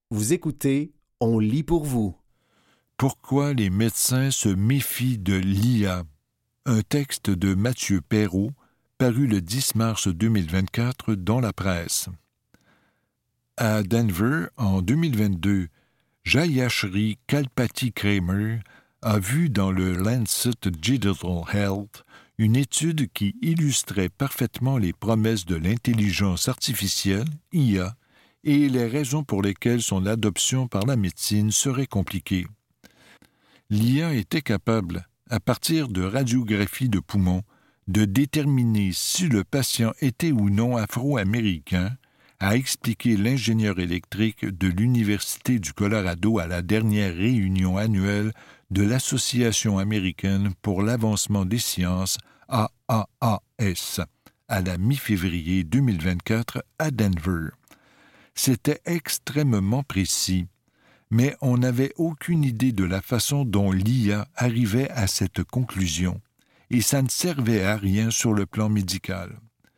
Vous écoutez, on lit pour vous. Pourquoi les médecins se méfient de l'IA? Un texte de Mathieu Perrault, paru le 10 mars 2024 dans la presse. À Denver, en 2022, Jayashri Kalpathy-Kramer a vu dans le Lancet Digital Health une étude qui illustrait parfaitement les promesses de l'intelligence artificielle, IA, et les raisons pour lesquelles son adoption par la médecine serait compliquée. L'IA était capable, à partir de radiographies de poumons, de déterminer si le patient était ou non afro-américain, a expliqué l'ingénieur électrique de l'Université du Colorado à la dernière réunion annuelle de l'Association américaine pour l'avancement des sciences, AAAS, à la mi-février 2024 à Denver. C'était extrêmement précis, mais on n'avait aucune idée de la façon dont l'IA arrivait à cette conclusion, et ça ne servait à rien sur le plan médical.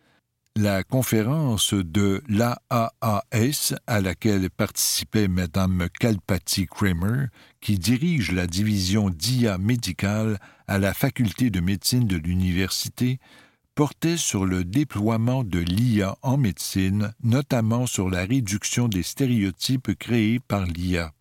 La conférence de l'AAAS, à laquelle participait Mme Kalpathy-Kramer, qui dirige la division d'IA médicale à la faculté de médecine de l'université, portait sur le déploiement de l'IA en médecine, notamment sur la réduction des stéréotypes créés par l'IA.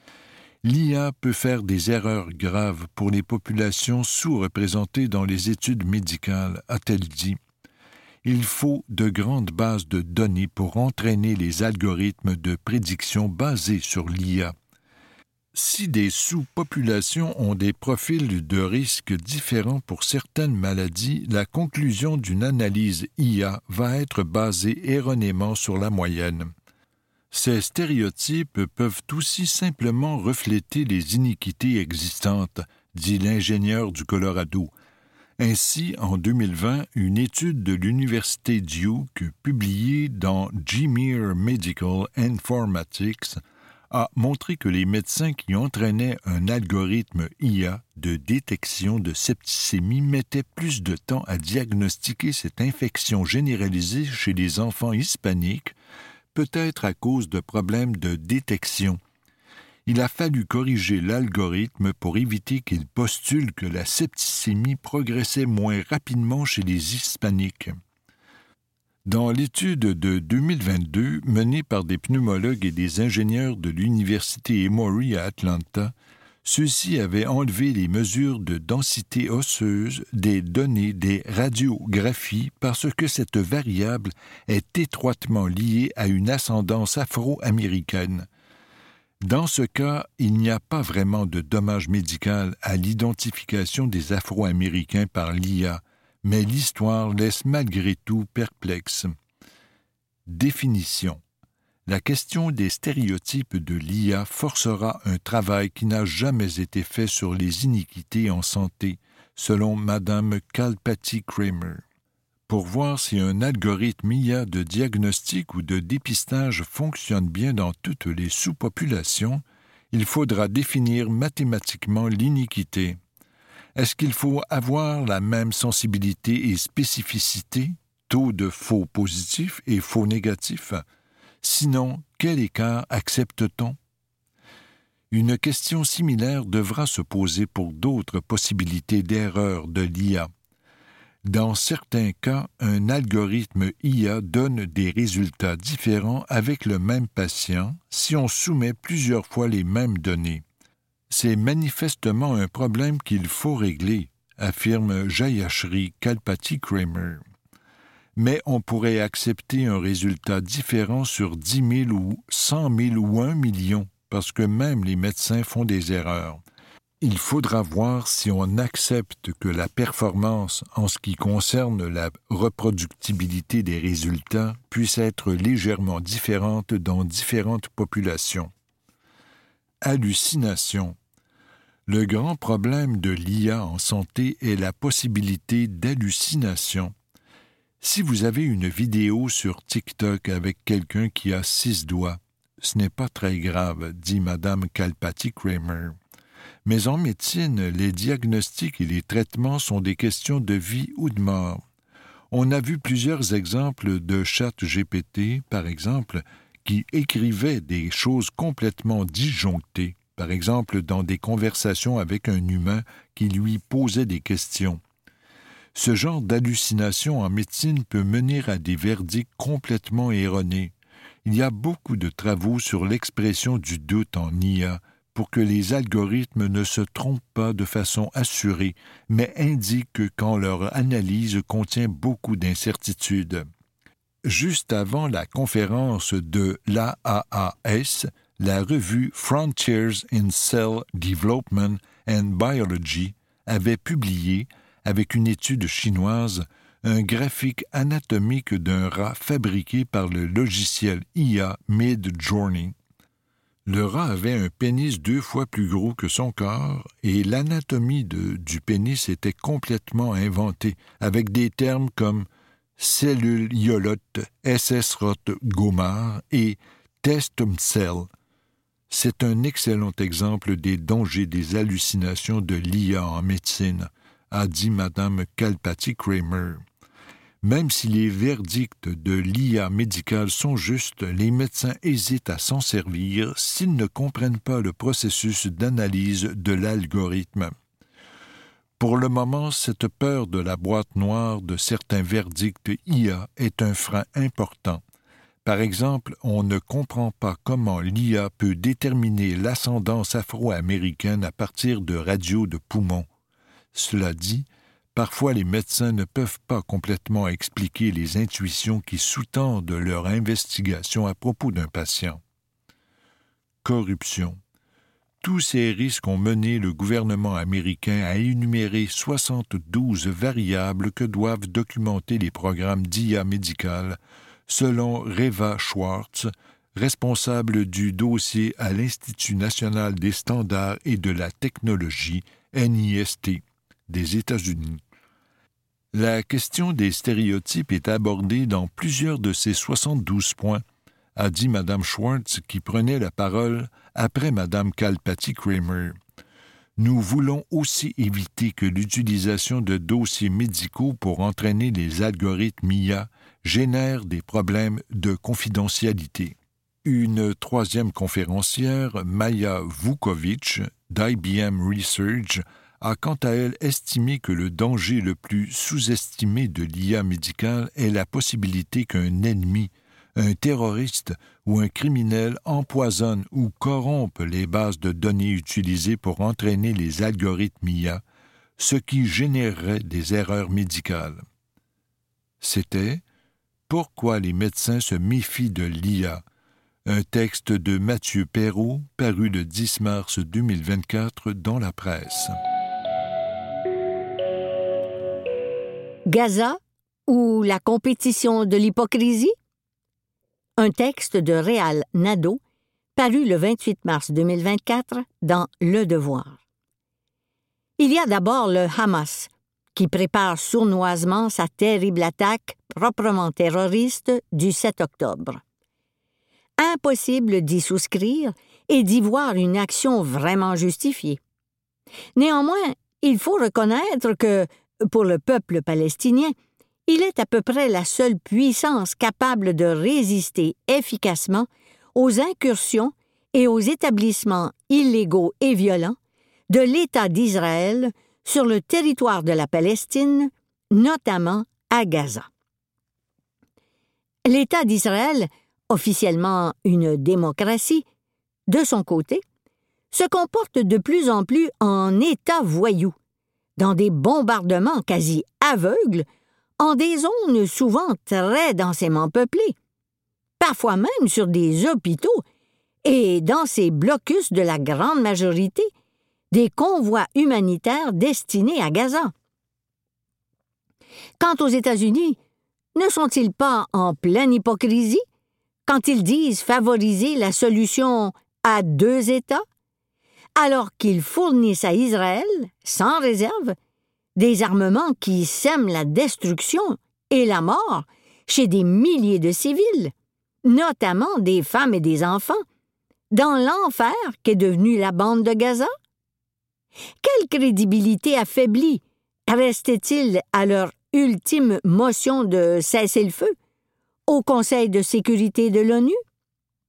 L'IA peut faire des erreurs graves pour les populations sous-représentées dans les études médicales, a-t-elle dit. Il faut de grandes bases de données pour entraîner les algorithmes de prédiction basés sur l'IA. Si des sous-populations ont des profils de risque différents pour certaines maladies, la conclusion d'une analyse IA va être basée erronément sur la moyenne. Ces stéréotypes peuvent aussi simplement refléter les iniquités existantes, dit l'ingénieur du Colorado. Ainsi, en 2020, une étude de l'Université Duke, publiée dans Gmeer Medical Informatics, a montré que les médecins qui entraînaient un algorithme IA de détection de septicémie mettaient plus de temps à diagnostiquer cette infection généralisée chez les enfants hispaniques, peut-être à cause de problèmes de détection. Il a fallu corriger l'algorithme pour éviter qu'il postule que la septicémie progressait moins rapidement chez les hispaniques. Dans l'étude de 2022, menée par des pneumologues et des ingénieurs de l'Université Emory à Atlanta, ceux-ci avaient enlevé les mesures de densité osseuse des données des radiographies parce que cette variable est étroitement liée à une ascendance afro-américaine. Dans ce cas, il n'y a pas vraiment de dommage médical à l'identification des Afro-Américains par l'IA, mais l'histoire laisse malgré tout perplexe. Définition. La question des stéréotypes de l'IA forcera un travail qui n'a jamais été fait sur les iniquités en santé, selon Mme Kalpathy-Kramer. Pour voir si un algorithme IA de diagnostic ou de dépistage fonctionne bien dans toutes les sous-populations, il faudra définir mathématiquement l'iniquité. Est-ce qu'il faut avoir la même sensibilité et spécificité, taux de faux positifs et faux négatifs? Sinon, quel écart accepte-t-on? Une question similaire devra se poser pour d'autres possibilités d'erreur de l'IA. Dans certains cas, un algorithme IA donne des résultats différents avec le même patient si on soumet plusieurs fois les mêmes données. C'est manifestement un problème qu'il faut régler, affirme Jayashri Kalpathy-Kramer. Mais on pourrait accepter un résultat différent sur 10 000 ou 100 000 ou 1 million, parce que même les médecins font des erreurs. Il faudra voir si on accepte que la performance en ce qui concerne la reproductibilité des résultats puisse être légèrement différente dans différentes populations. Hallucination. Le grand problème de l'IA en santé est la possibilité d'hallucination. Si vous avez une vidéo sur TikTok avec quelqu'un qui a 6 doigts, ce n'est pas très grave, dit Mme Kalpathy-Kramer. Mais en médecine, les diagnostics et les traitements sont des questions de vie ou de mort. On a vu plusieurs exemples de ChatGPT, par exemple, qui écrivait des choses complètement disjonctées, par exemple dans des conversations avec un humain qui lui posait des questions. Ce genre d'hallucination en médecine peut mener à des verdicts complètement erronés. Il y a beaucoup de travaux sur l'expression du doute en IA pour que les algorithmes ne se trompent pas de façon assurée, mais indiquent quand leur analyse contient beaucoup d'incertitudes. Juste avant la conférence de l'AAAS, la revue Frontiers in Cell Development and Biology avait publié, avec une étude chinoise, un graphique anatomique d'un rat fabriqué par le logiciel IA Midjourney. Le rat avait un pénis 2 fois plus gros que son corps et l'anatomie du pénis était complètement inventée, avec des termes comme cellule iolote, SS-rot gomar et testum cell. C'est un excellent exemple des dangers des hallucinations de l'IA en médecine, a dit Mme Kalpathy-Kramer. Même si les verdicts de l'IA médicale sont justes, les médecins hésitent à s'en servir s'ils ne comprennent pas le processus d'analyse de l'algorithme. Pour le moment, cette peur de la boîte noire de certains verdicts IA est un frein important. Par exemple, on ne comprend pas comment l'IA peut déterminer l'ascendance afro-américaine à partir de radios de poumons. Cela dit, parfois les médecins ne peuvent pas complètement expliquer les intuitions qui sous-tendent leur investigation à propos d'un patient. Corruption. Tous ces risques ont mené le gouvernement américain à énumérer 72 variables que doivent documenter les programmes d'IA médicale, selon Reva Schwartz, responsable du dossier à l'Institut national des standards et de la technologie, NIST, des États-Unis. La question des stéréotypes est abordée dans plusieurs de ces 72 points, a dit Mme Schwartz qui prenait la parole après Mme Kalpathy-Kramer. Nous voulons aussi éviter que l'utilisation de dossiers médicaux pour entraîner les algorithmes IA génère des problèmes de confidentialité. Une troisième conférencière, Maya Vukovic, d'IBM Research, a quant à elle estimé que le danger le plus sous-estimé de l'IA médicale est la possibilité qu'un ennemi, un terroriste ou un criminel empoisonne ou corrompe les bases de données utilisées pour entraîner les algorithmes IA, ce qui générerait des erreurs médicales. C'était « Pourquoi les médecins se méfient de l'IA », un texte de Mathieu Perrault paru le 10 mars 2024 dans la presse. Gaza ou la compétition de l'hypocrisie? Un texte de Réal Nadeau, paru le 28 mars 2024 dans Le Devoir. Il y a d'abord le Hamas, qui prépare sournoisement sa terrible attaque proprement terroriste du 7 octobre. Impossible d'y souscrire et d'y voir une action vraiment justifiée. Néanmoins, il faut reconnaître que, pour le peuple palestinien, il est à peu près la seule puissance capable de résister efficacement aux incursions et aux établissements illégaux et violents de l'État d'Israël sur le territoire de la Palestine, notamment à Gaza. L'État d'Israël, officiellement une démocratie, de son côté, se comporte de plus en plus en État voyou, dans des bombardements quasi aveugles, en des zones souvent très densément peuplées, parfois même sur des hôpitaux, et dans ces blocus de la grande majorité, des convois humanitaires destinés à Gaza. Quant aux États-Unis, ne sont-ils pas en pleine hypocrisie quand ils disent favoriser la solution à 2 États, alors qu'ils fournissent à Israël, sans réserve, des armements qui sèment la destruction et la mort chez des milliers de civils, notamment des femmes et des enfants, dans l'enfer qu'est devenue la bande de Gaza? Quelle crédibilité affaiblie restait-il à leur ultime motion de cessez-le-feu au Conseil de sécurité de l'ONU?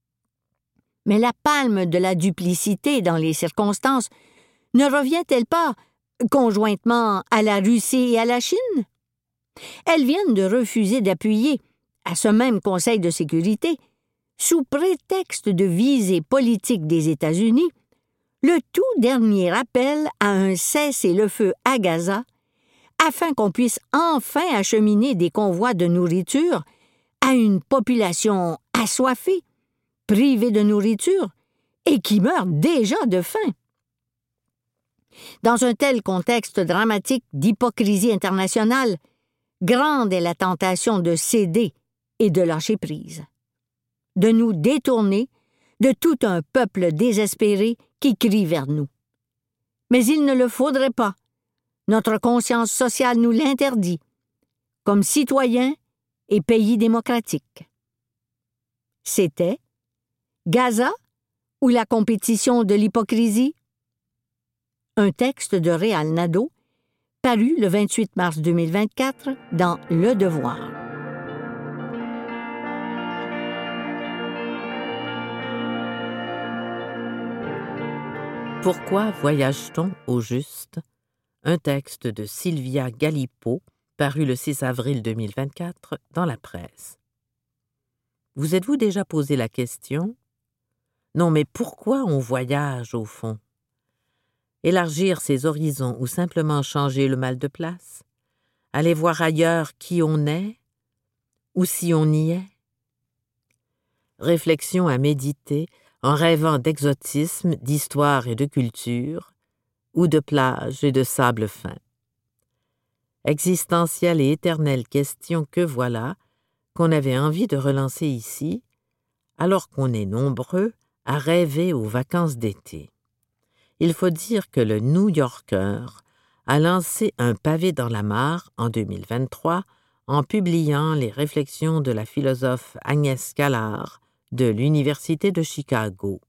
Mais la palme de la duplicité dans les circonstances ne revient-elle pas conjointement à la Russie et à la Chine? Elles viennent de refuser d'appuyer, à ce même Conseil de sécurité, sous prétexte de visée politique des États-Unis, le tout dernier appel à un cessez-le-feu à Gaza, afin qu'on puisse enfin acheminer des convois de nourriture à une population assoiffée, privée de nourriture et qui meurt déjà de faim. Dans un tel contexte dramatique d'hypocrisie internationale, grande est la tentation de céder et de lâcher prise, de nous détourner de tout un peuple désespéré qui crie vers nous. Mais il ne le faudrait pas. Notre conscience sociale nous l'interdit, comme citoyens et pays démocratiques. C'était Gaza ou la compétition de l'hypocrisie? Un texte de Réal Nadeau, paru le 28 mars 2024 dans Le Devoir. Pourquoi voyage-t-on au juste? Un texte de Sylvia Galipeau, paru le 6 avril 2024 dans la presse. Vous êtes-vous déjà posé la question? Non, mais pourquoi on voyage au fond? Élargir ses horizons ou simplement changer le mal de place? Aller voir ailleurs qui on est ou si on y est? Réflexion à méditer en rêvant d'exotisme, d'histoire et de culture, ou de plage et de sable fin. Existentielle et éternelle question que voilà, qu'on avait envie de relancer ici, alors qu'on est nombreux à rêver aux vacances d'été. Il faut dire que le New Yorker a lancé un pavé dans la mare en 2023 en publiant les réflexions de la philosophe Agnès Callard de l'Université de Chicago.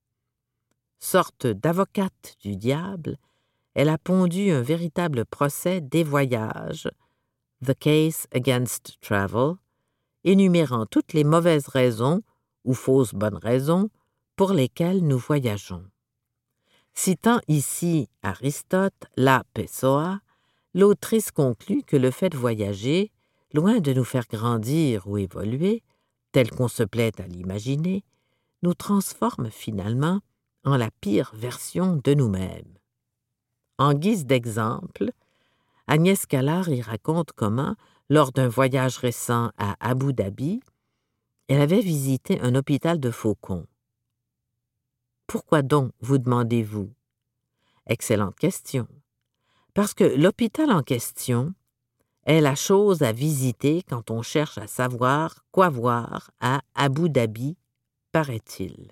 Sorte d'avocate du diable, elle a pondu un véritable procès des voyages, The Case Against Travel, énumérant toutes les mauvaises raisons, ou fausses bonnes raisons, pour lesquelles nous voyageons. Citant ici Aristote, la Pessoa, l'autrice conclut que le fait de voyager, loin de nous faire grandir ou évoluer, tel qu'on se plaît à l'imaginer, nous transforme finalement en la pire version de nous-mêmes. En guise d'exemple, Agnès Callard y raconte comment, lors d'un voyage récent à Abu Dhabi, elle avait visité un hôpital de faucons. Pourquoi donc, vous demandez-vous? Excellente question. Parce que l'hôpital en question est la chose à visiter quand on cherche à savoir quoi voir à Abu Dhabi, paraît-il.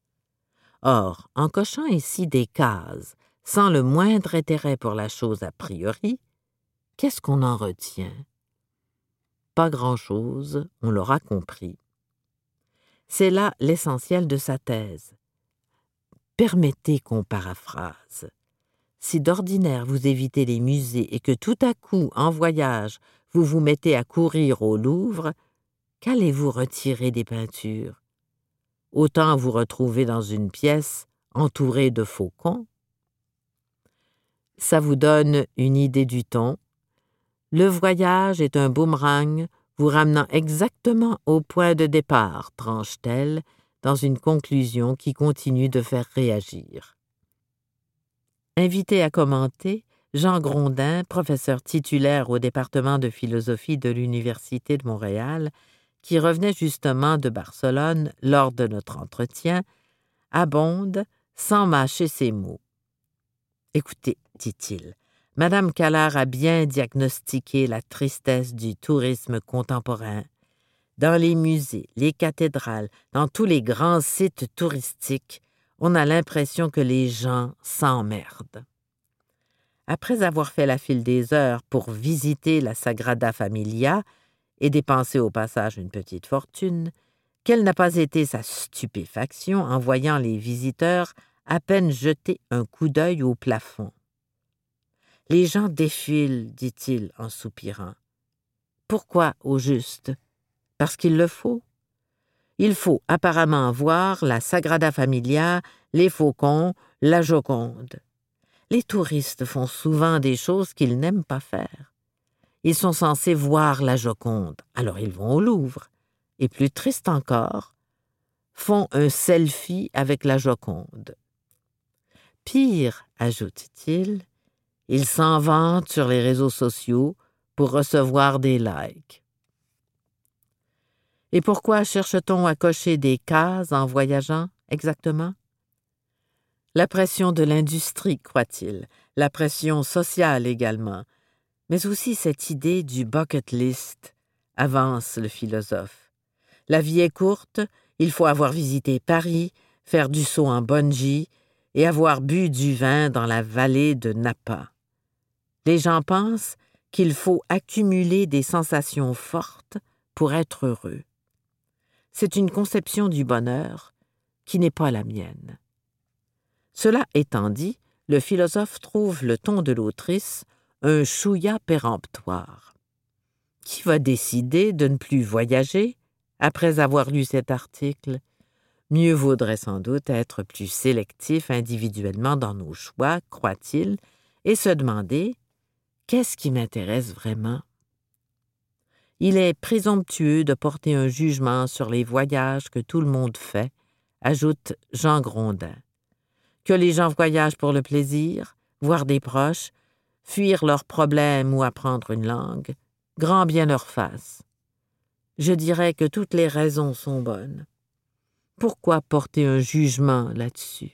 Or, en cochant ici des cases, sans le moindre intérêt pour la chose a priori, qu'est-ce qu'on en retient? Pas grand-chose, on l'aura compris. C'est là l'essentiel de sa thèse. Permettez qu'on paraphrase. Si d'ordinaire vous évitez les musées et que tout à coup, en voyage, vous vous mettez à courir au Louvre, qu'allez-vous retirer des peintures? Autant vous retrouver dans une pièce entourée de faucons. Ça vous donne une idée du ton. Le voyage est un boomerang vous ramenant exactement au point de départ, tranche-t-elle, dans une conclusion qui continue de faire réagir. Invité à commenter, Jean Grondin, professeur titulaire au département de philosophie de l'Université de Montréal, qui revenait justement de Barcelone lors de notre entretien, abonde sans mâcher ses mots. « Écoutez, dit-il, Madame Callard a bien diagnostiqué la tristesse du tourisme contemporain. Dans les musées, les cathédrales, dans tous les grands sites touristiques, on a l'impression que les gens s'emmerdent. Après avoir fait la file des heures pour visiter la Sagrada Familia et dépenser au passage une petite fortune, quelle n'a pas été sa stupéfaction en voyant les visiteurs à peine jeter un coup d'œil au plafond. « Les gens défilent, dit-il en soupirant. Pourquoi, au juste? Parce qu'il le faut. Il faut apparemment voir la Sagrada Familia, les faucons, la Joconde. Les touristes font souvent des choses qu'ils n'aiment pas faire. Ils sont censés voir la Joconde, alors ils vont au Louvre. Et plus triste encore, font un selfie avec la Joconde. Pire, ajoute-t-il, ils s'en vantent sur les réseaux sociaux pour recevoir des likes. Et pourquoi cherche-t-on à cocher des cases en voyageant, exactement? La pression de l'industrie, croit-il, la pression sociale également, mais aussi cette idée du bucket list, avance le philosophe. La vie est courte, il faut avoir visité Paris, faire du saut en bungee et avoir bu du vin dans la vallée de Napa. Les gens pensent qu'il faut accumuler des sensations fortes pour être heureux. C'est une conception du bonheur qui n'est pas la mienne. Cela étant dit, le philosophe trouve le ton de l'autrice un chouïa péremptoire. Qui va décider de ne plus voyager après avoir lu cet article? Mieux vaudrait sans doute être plus sélectif individuellement dans nos choix, croit-il, et se demander « Qu'est-ce qui m'intéresse vraiment ?» Il est présomptueux de porter un jugement sur les voyages que tout le monde fait, ajoute Jean Grondin. Que les gens voyagent pour le plaisir, voir des proches, fuir leurs problèmes ou apprendre une langue, grand bien leur fasse. Je dirais que toutes les raisons sont bonnes. Pourquoi porter un jugement là-dessus?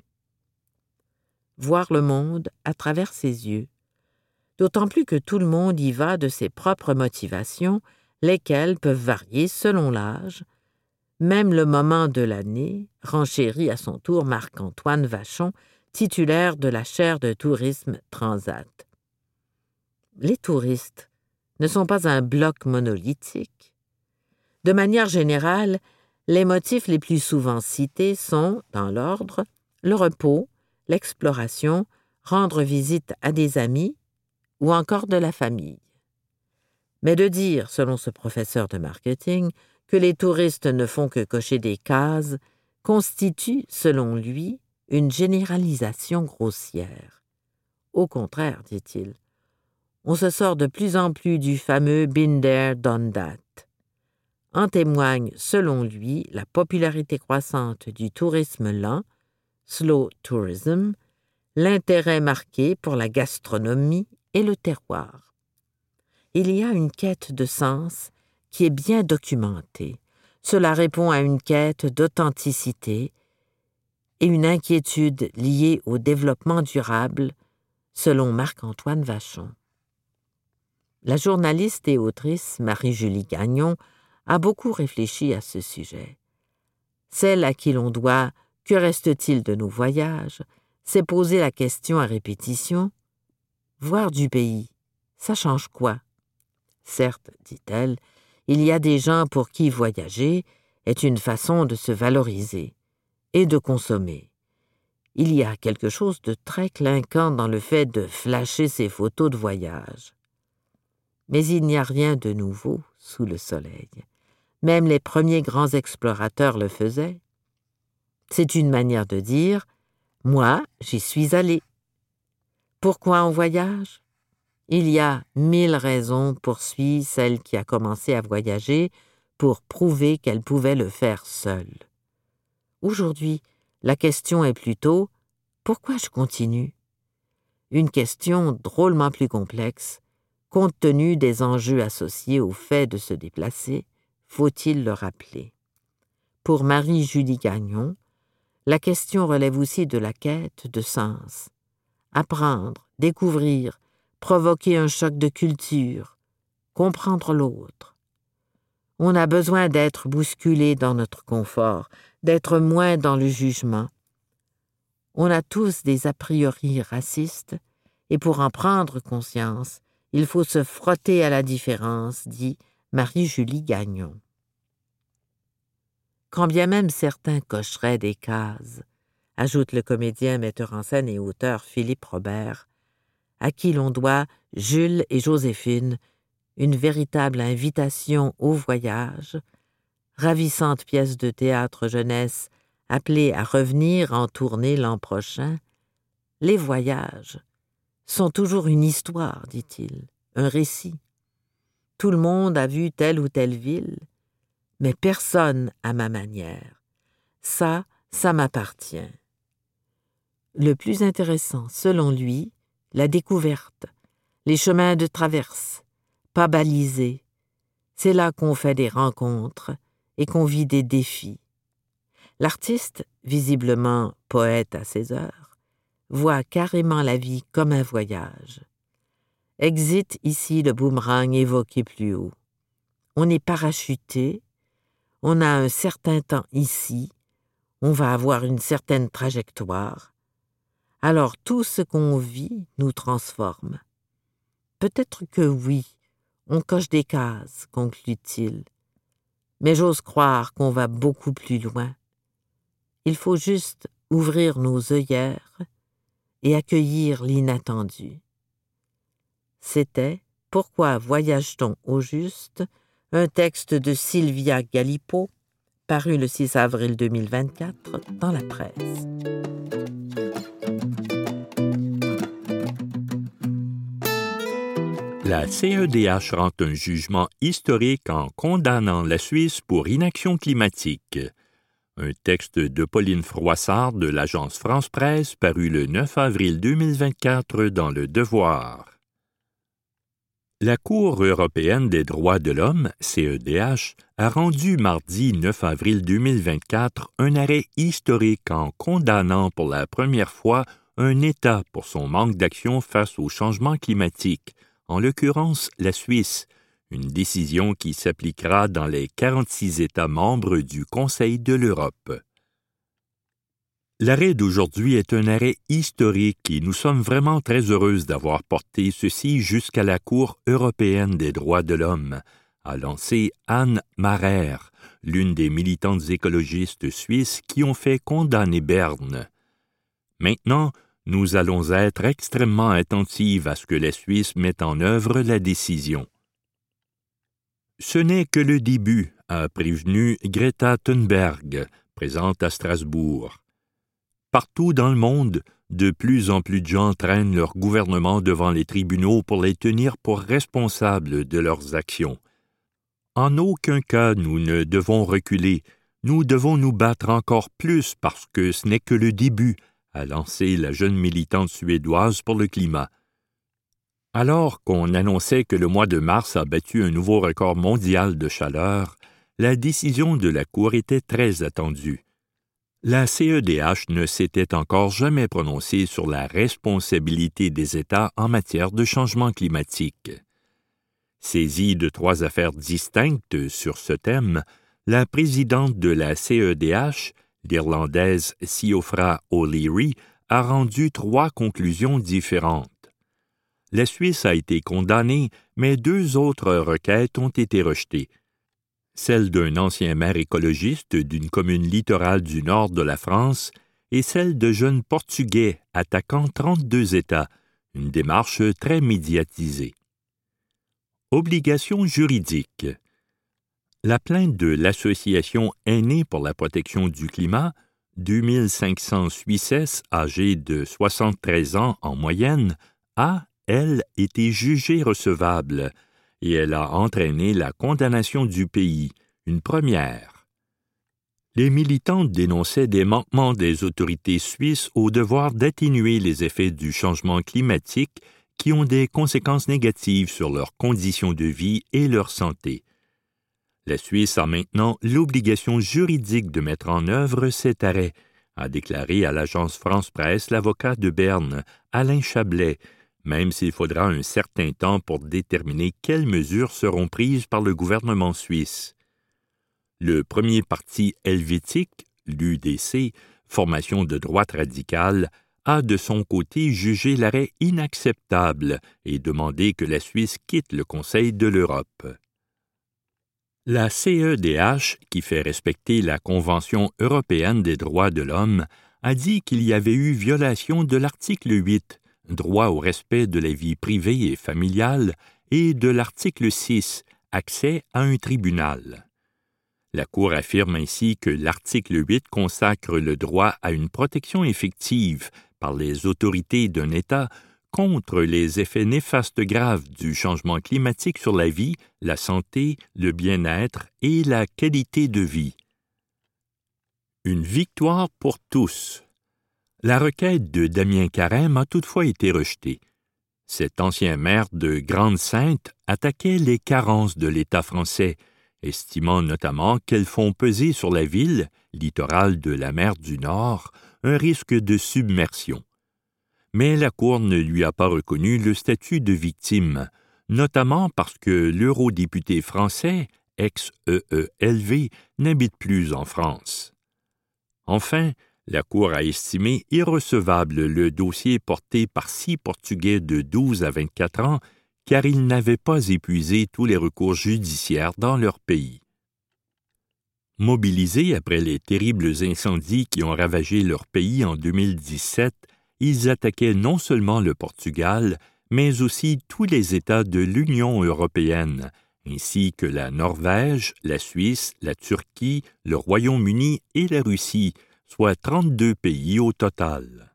Voir le monde à travers ses yeux, d'autant plus que tout le monde y va de ses propres motivations, lesquelles peuvent varier selon l'âge. Même le moment de l'année, renchérit à son tour Marc-Antoine Vachon, titulaire de la chaire de tourisme Transat. Les touristes ne sont pas un bloc monolithique. De manière générale, les motifs les plus souvent cités sont, dans l'ordre, le repos, l'exploration, rendre visite à des amis ou encore de la famille. Mais de dire, selon ce professeur de marketing, que les touristes ne font que cocher des cases constitue, selon lui, une généralisation grossière. Au contraire, dit-il, on se sort de plus en plus du fameux « been there, done that ». En témoigne, selon lui, la popularité croissante du tourisme lent, slow tourism, l'intérêt marqué pour la gastronomie et le terroir. Il y a une quête de sens qui est bien documentée. Cela répond à une quête d'authenticité et une inquiétude liée au développement durable, selon Marc-Antoine Vachon. La journaliste et autrice Marie-Julie Gagnon a beaucoup réfléchi à ce sujet. Celle à qui l'on doit « Que reste-t-il de nos voyages ?» s'est posé la question à répétition. Voir du pays, ça change quoi? Certes, dit-elle, il y a des gens pour qui voyager est une façon de se valoriser et de consommer. Il y a quelque chose de très clinquant dans le fait de flasher ses photos de voyage. Mais il n'y a rien de nouveau sous le soleil. Même les premiers grands explorateurs le faisaient. C'est une manière de dire « Moi, j'y suis allé ». Pourquoi on voyage? Il y a 1000 raisons, poursuit celle qui a commencé à voyager, pour prouver qu'elle pouvait le faire seule. Aujourd'hui, la question est plutôt « Pourquoi je continue ?» Une question drôlement plus complexe, compte tenu des enjeux associés au fait de se déplacer, faut-il le rappeler. Pour Marie-Julie Gagnon, la question relève aussi de la quête de sens. Apprendre, découvrir, provoquer un choc de culture, comprendre l'autre. On a besoin d'être bousculé dans notre confort, d'être moins dans le jugement. On a tous des a priori racistes, et pour en prendre conscience, il faut se frotter à la différence, dit Marie-Julie Gagnon. Quand bien même certains cocheraient des cases, ajoute le comédien, metteur en scène et auteur Philippe Robert, à qui l'on doit Jules et Joséphine, une véritable invitation au voyage, ravissante pièce de théâtre jeunesse appelée à revenir en tournée l'an prochain, les voyages sont toujours une histoire, dit-il, un récit. Tout le monde a vu telle ou telle ville, mais personne à ma manière. Ça m'appartient. Le plus intéressant, selon lui, la découverte, les chemins de traverse, pas balisés. C'est là qu'on fait des rencontres et qu'on vit des défis. L'artiste, visiblement poète à ses heures, voit carrément la vie comme un voyage. Exit ici le boomerang évoqué plus haut. On est parachuté, on a un certain temps ici, on va avoir une certaine trajectoire. Alors tout ce qu'on vit nous transforme. Peut-être que oui, on coche des cases, conclut-il, mais j'ose croire qu'on va beaucoup plus loin. Il faut juste ouvrir nos œillères et accueillir l'inattendu. C'était « Pourquoi voyage-t-on au juste ?» un texte de Sylvia Galipeau, paru le 6 avril 2024 dans la presse. La CEDH rend un jugement historique en condamnant la Suisse pour inaction climatique. Un texte de Pauline Froissart de l'agence France-Presse paru le 9 avril 2024 dans Le Devoir. La Cour européenne des droits de l'homme, CEDH, a rendu mardi 9 avril 2024 un arrêt historique en condamnant pour la première fois un État pour son manque d'action face au changement climatique, en l'occurrence la Suisse, une décision qui s'appliquera dans les 46 États membres du Conseil de l'Europe. L'arrêt d'aujourd'hui est un arrêt historique et nous sommes vraiment très heureuses d'avoir porté ceci jusqu'à la Cour européenne des droits de l'homme, a lancé Anne Marer, l'une des militantes écologistes suisses qui ont fait condamner Berne. Maintenant, nous allons être extrêmement attentives à ce que la Suisse mette en œuvre la décision. Ce n'est que le début, a prévenu Greta Thunberg, présente à Strasbourg. Partout dans le monde, de plus en plus de gens traînent leur gouvernement devant les tribunaux pour les tenir pour responsables de leurs actions. En aucun cas nous ne devons reculer, nous devons nous battre encore plus parce que ce n'est que le début, a lancé la jeune militante suédoise pour le climat. Alors qu'on annonçait que le mois de mars a battu un nouveau record mondial de chaleur, la décision de la Cour était très attendue. La CEDH ne s'était encore jamais prononcée sur la responsabilité des États en matière de changement climatique. Saisie de 3 affaires distinctes sur ce thème, la présidente de la CEDH, l'Irlandaise Siofra O'Leary, a rendu 3 conclusions différentes. La Suisse a été condamnée, mais 2 autres requêtes ont été rejetées. Celle d'un ancien maire écologiste d'une commune littorale du nord de la France et celle de jeunes Portugais attaquant 32 États, une démarche très médiatisée. Obligation juridique. La plainte de l'Association Aînés pour la protection du climat, 2500 Suissesses âgés de 73 ans en moyenne, a, elle, été jugée recevable, et elle a entraîné la condamnation du pays, une première. Les militantes dénonçaient des manquements des autorités suisses au devoir d'atténuer les effets du changement climatique qui ont des conséquences négatives sur leurs conditions de vie et leur santé. La Suisse a maintenant l'obligation juridique de mettre en œuvre cet arrêt, a déclaré à l'agence France-Presse l'avocat de Berne, Alain Chablais, même s'il faudra un certain temps pour déterminer quelles mesures seront prises par le gouvernement suisse. Le premier parti helvétique, l'UDC, formation de droite radicale, a de son côté jugé l'arrêt inacceptable et demandé que la Suisse quitte le Conseil de l'Europe. La CEDH, qui fait respecter la Convention européenne des droits de l'homme, a dit qu'il y avait eu violation de l'article 8, droit au respect de la vie privée et familiale, et de l'article 6, accès à un tribunal. La Cour affirme ainsi que l'article 8 consacre le droit à une protection effective par les autorités d'un État contre les effets néfastes graves du changement climatique sur la vie, la santé, le bien-être et la qualité de vie. Une victoire pour tous. La requête de Damien Carême a toutefois été rejetée. Cet ancien maire de Grande-Synthe attaquait les carences de l'État français, estimant notamment qu'elles font peser sur la ville, littorale de la mer du Nord, un risque de submersion. Mais la Cour ne lui a pas reconnu le statut de victime, notamment parce que l'eurodéputé français, ex-EELV, n'habite plus en France. Enfin, la Cour a estimé irrecevable le dossier porté par 6 Portugais de 12 à 24 ans car ils n'avaient pas épuisé tous les recours judiciaires dans leur pays. Mobilisés après les terribles incendies qui ont ravagé leur pays en 2017, ils attaquaient non seulement le Portugal, mais aussi tous les États de l'Union européenne, ainsi que la Norvège, la Suisse, la Turquie, le Royaume-Uni et la Russie, soit 32 pays au total.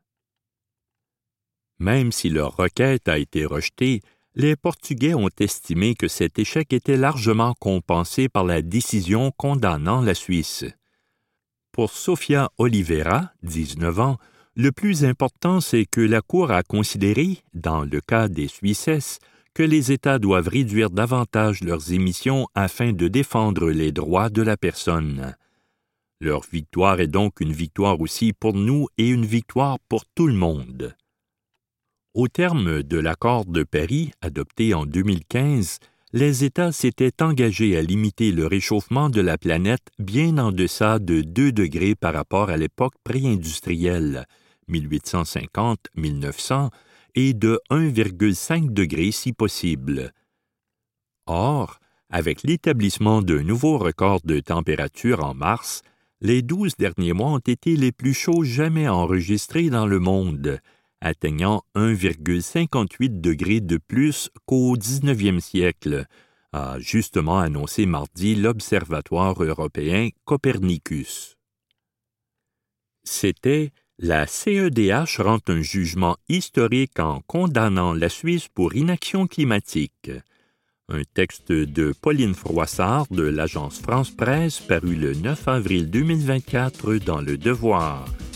Même si leur requête a été rejetée, les Portugais ont estimé que cet échec était largement compensé par la décision condamnant la Suisse. Pour Sofia Oliveira, 19 ans, le plus important, c'est que la Cour a considéré, dans le cas des Suisses, que les États doivent réduire davantage leurs émissions afin de défendre les droits de la personne. Leur victoire est donc une victoire aussi pour nous et une victoire pour tout le monde. Au terme de l'accord de Paris, adopté en 2015, les États s'étaient engagés à limiter le réchauffement de la planète bien en deçà de 2 degrés par rapport à l'époque pré-industrielle, 1850-1900, et de 1,5 degré si possible. Or, avec l'établissement d'un nouveau record de température en mars, les 12 derniers mois ont été les plus chauds jamais enregistrés dans le monde, atteignant 1,58 degrés de plus qu'au 19e siècle, a justement annoncé mardi l'Observatoire européen Copernicus. C'était « La CEDH rend un jugement historique en condamnant la Suisse pour inaction climatique ». Un texte de Pauline Froissart de l'agence France Presse paru le 9 avril 2024 dans Le Devoir.